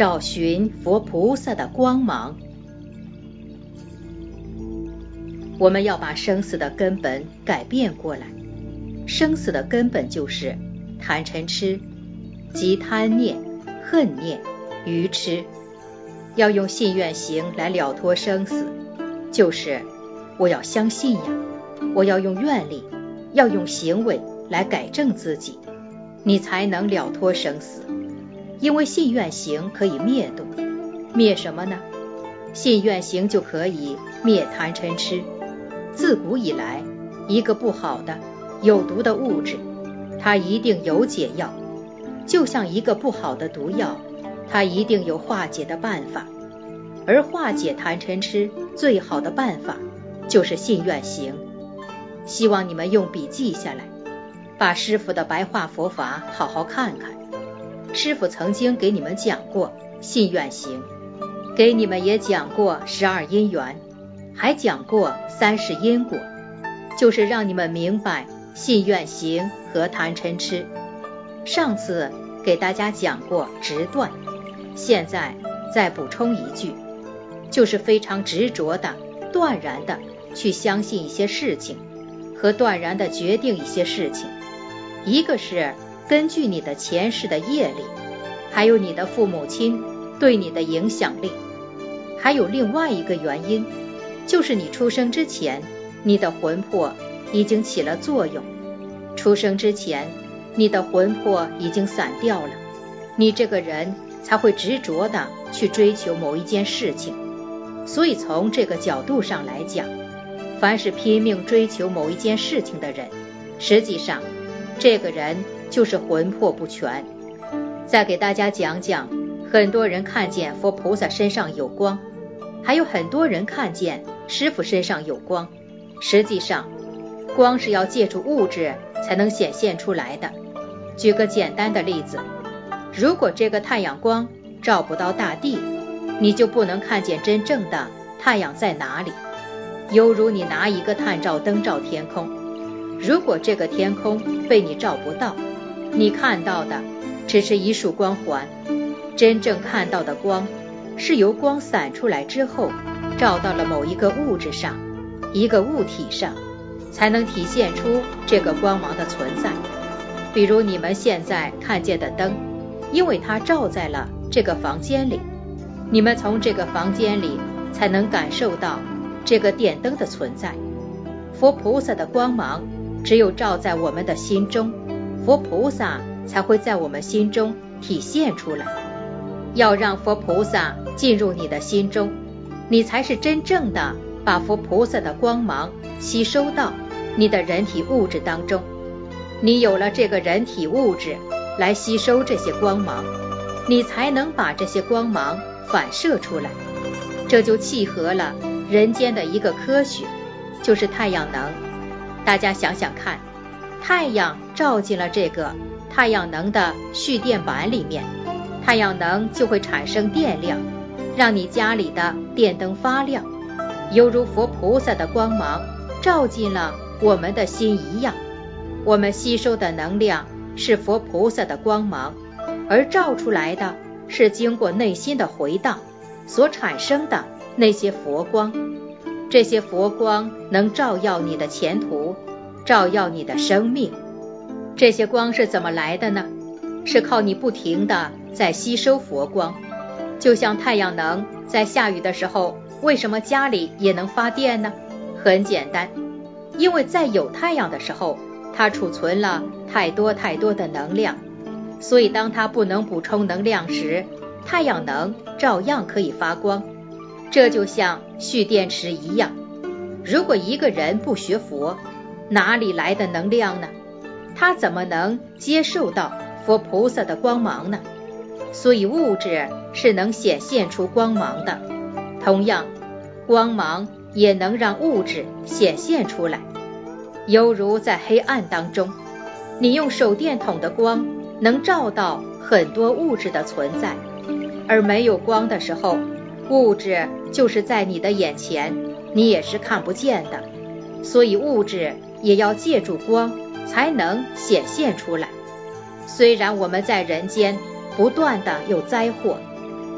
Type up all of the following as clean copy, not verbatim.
找寻佛菩萨的光芒。我们要把生死的根本改变过来。生死的根本就是贪嗔痴，即贪念、恨念、愚痴。要用信愿行来了脱生死，就是我要相信呀，我要用愿力，要用行为来改正自己，你才能了脱生死。因为信愿行可以灭度，灭什么呢？信愿行就可以灭贪嗔痴。自古以来，一个不好的有毒的物质，它一定有解药，就像一个不好的毒药，它一定有化解的办法。而化解贪嗔痴最好的办法就是信愿行。希望你们用笔记下来，把师父的白话佛法好好看看。师父曾经给你们讲过信愿行，给你们也讲过12因缘，还讲过30因果，就是让你们明白信愿行和贪嗔痴。上次给大家讲过直断，现在再补充一句，就是非常执着的、断然的去相信一些事情，和断然的决定一些事情。一个是根据你的前世的业力，还有你的父母亲对你的影响力，还有另外一个原因，就是你出生之前，你的魂魄已经起了作用。出生之前，你的魂魄已经散掉了，你这个人才会执着的去追求某一件事情。所以从这个角度上来讲，凡是拼命追求某一件事情的人，实际上这个人就是魂魄不全。再给大家讲讲，很多人看见佛菩萨身上有光，还有很多人看见师父身上有光。实际上光是要借助物质才能显现出来的。举个简单的例子，如果这个太阳光照不到大地，你就不能看见真正的太阳在哪里。犹如你拿一个探照灯照天空，如果这个天空被你照不到，你看到的只是一束光环。真正看到的光是由光散出来之后，照到了某一个物质上，一个物体上，才能体现出这个光芒的存在。比如你们现在看见的灯，因为它照在了这个房间里，你们从这个房间里才能感受到这个电灯的存在。佛菩萨的光芒只有照在我们的心中，佛菩萨才会在我们心中体现出来。要让佛菩萨进入你的心中，你才是真正的把佛菩萨的光芒吸收到你的人体物质当中。你有了这个人体物质来吸收这些光芒，你才能把这些光芒反射出来。这就契合了人间的一个科学，就是太阳能。大家想想看，太阳照进了这个太阳能的蓄电板里面，太阳能就会产生电量，让你家里的电灯发亮，犹如佛菩萨的光芒照进了我们的心一样。我们吸收的能量是佛菩萨的光芒，而照出来的是经过内心的回荡所产生的那些佛光。这些佛光能照耀你的前途，照耀你的生命。这些光是怎么来的呢？是靠你不停地在吸收佛光。就像太阳能在下雨的时候，为什么家里也能发电呢？很简单，因为在有太阳的时候，它储存了太多的能量，所以当它不能补充能量时，太阳能照样可以发光。这就像蓄电池一样，如果一个人不学佛，哪里来的能量呢？他怎么能接受到佛菩萨的光芒呢？所以物质是能显现出光芒的，同样光芒也能让物质显现出来。犹如在黑暗当中，你用手电筒的光能照到很多物质的存在，而没有光的时候，物质就是在你的眼前，你也是看不见的。所以物质也要借助光才能显现出来。虽然我们在人间不断的有灾祸，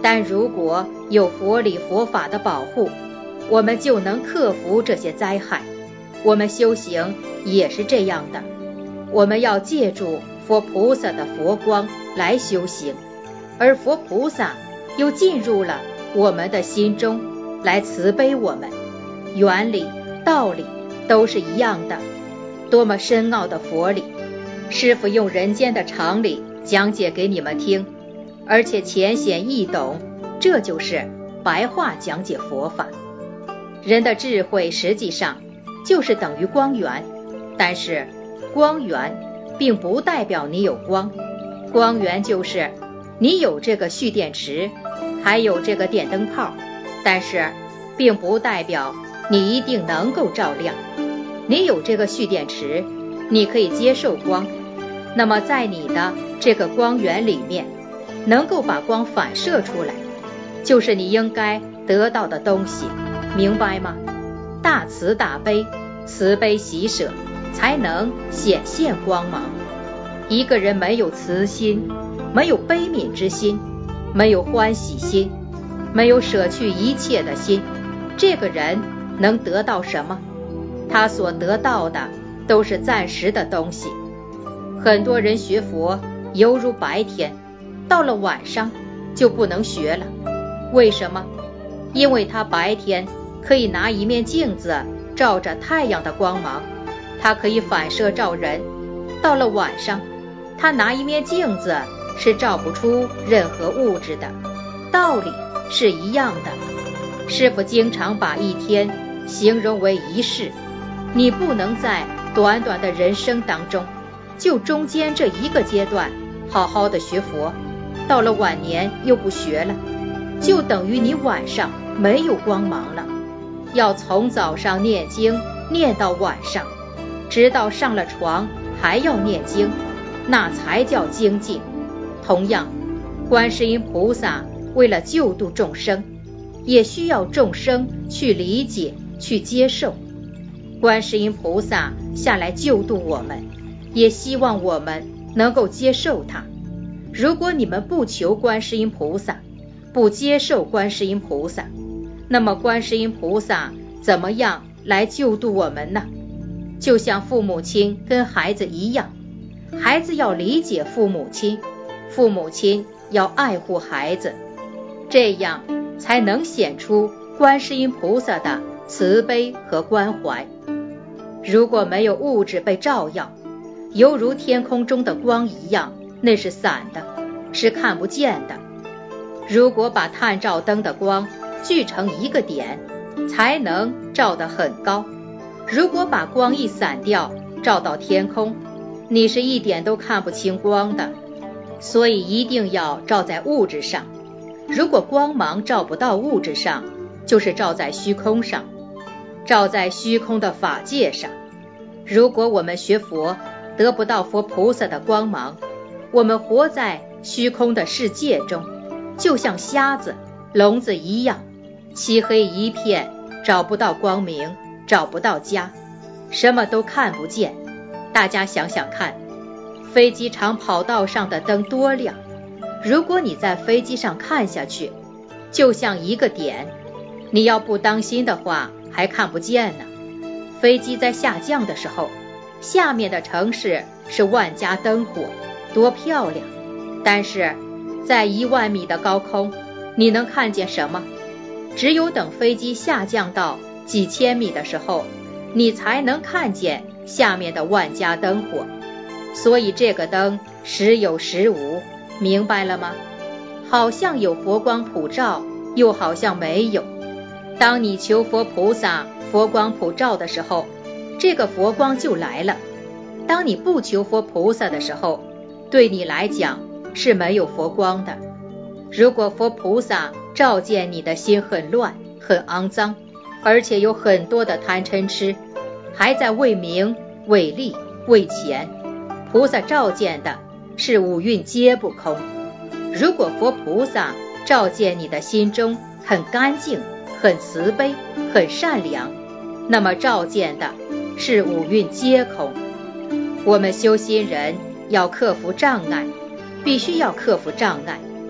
但如果有佛理佛法的保护，我们就能克服这些灾害。我们修行也是这样的，我们要借助佛菩萨的佛光来修行，而佛菩萨又进入了我们的心中来慈悲我们。原理道理都是一样的，多么深奥的佛理，师父用人间的常理讲解给你们听，而且浅显易懂，这就是白话讲解佛法。人的智慧实际上就是等于光源，但是光源并不代表你有光，光源就是你有这个蓄电池，还有这个电灯泡，但是并不代表你一定能够照亮。你有这个蓄电池，你可以接受光，那么在你的这个光源里面，能够把光反射出来，就是你应该得到的东西，明白吗？大慈大悲，慈悲喜舍，才能显现光芒。一个人没有慈心，没有悲悯之心，没有欢喜心，没有舍去一切的心，这个人能得到什么？他所得到的都是暂时的东西。很多人学佛犹如白天，到了晚上就不能学了。为什么？因为他白天可以拿一面镜子照着太阳的光芒，它可以反射照人。到了晚上，他拿一面镜子是照不出任何物质的，道理是一样的。师父经常把一天形容为一世，你不能在短短的人生当中，就中间这一个阶段好好的学佛，到了晚年又不学了，就等于你晚上没有光芒了。要从早上念经念到晚上，直到上了床还要念经，那才叫精进。同样，观世音菩萨为了救度众生，也需要众生去理解去接受。观世音菩萨下来救度我们，也希望我们能够接受它。如果你们不求观世音菩萨，不接受观世音菩萨，那么观世音菩萨怎么样来救度我们呢？就像父母亲跟孩子一样，孩子要理解父母亲，父母亲要爱护孩子，这样才能显出观世音菩萨的慈悲和关怀。如果没有物质被照耀，犹如天空中的光一样，那是散的，是看不见的。如果把探照灯的光聚成一个点，才能照得很高。如果把光一散掉，照到天空，你是一点都看不清光的。所以一定要照在物质上。如果光芒照不到物质上，就是照在虚空上，照在虚空的法界上。如果我们学佛得不到佛菩萨的光芒，我们活在虚空的世界中，就像瞎子聋子一样，漆黑一片，找不到光明，找不到家，什么都看不见。大家想想看，飞机场跑道上的灯多亮，如果你在飞机上看下去，就像一个点，你要不当心的话还看不见呢。飞机在下降的时候，下面的城市是万家灯火，多漂亮。但是在10000米的高空，你能看见什么？只有等飞机下降到几千米的时候，你才能看见下面的万家灯火。所以这个灯时有时无，明白了吗？好像有佛光普照，又好像没有。当你求佛菩萨佛光普照的时候，这个佛光就来了。当你不求佛菩萨的时候，对你来讲是没有佛光的。如果佛菩萨照见你的心很乱很肮脏，而且有很多的贪嗔痴，还在为名为利为钱，菩萨照见的是五蕴皆不空。如果佛菩萨照见你的心中很干净很慈悲很善良，那么照见的是五蕴皆空。我们修心人要克服障碍，必须要克服障碍，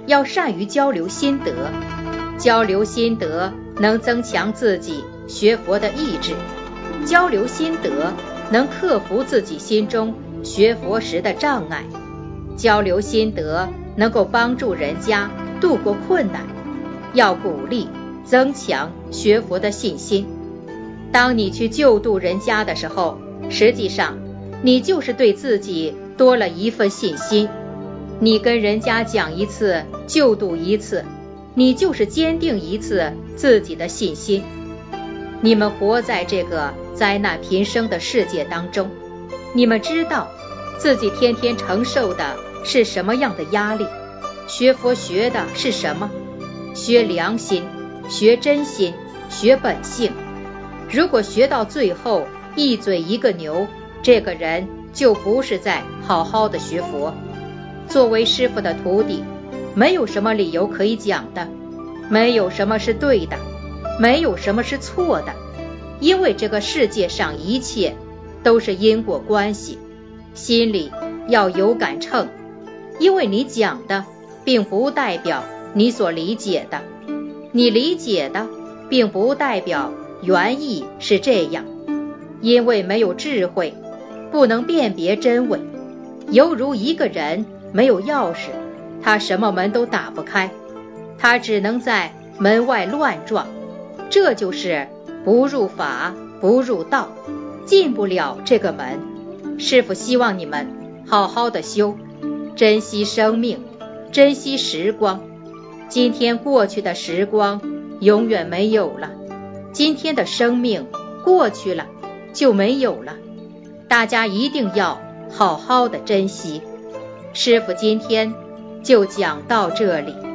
要善于交流心得，交流心得能增强自己学佛的意志，交流心得能克服自己心中学佛时的障碍，交流心得能够帮助人家度过困难，要鼓励增强学佛的信心。当你去救度人家的时候，实际上你就是对自己多了一份信心。你跟人家讲一次，救度一次，你就是坚定一次自己的信心。你们活在这个灾难频生的世界当中，你们知道自己天天承受的是什么样的压力，学佛学的是什么？学良心，学真心，学本性。如果学到最后一嘴一个牛，这个人就不是在好好的学佛。作为师父的徒弟，没有什么理由可以讲的，没有什么是对的，没有什么是错的，因为这个世界上一切都是因果关系，心里要有杆秤，因为你讲的并不代表你所理解的，你理解的并不代表原意是这样，因为没有智慧，不能辨别真伪，犹如一个人没有钥匙，他什么门都打不开，他只能在门外乱撞，这就是不入法，不入道，进不了这个门。师父希望你们好好的修，珍惜生命，珍惜时光。今天过去的时光永远没有了，今天的生命过去了就没有了，大家一定要好好的珍惜。师父今天就讲到这里。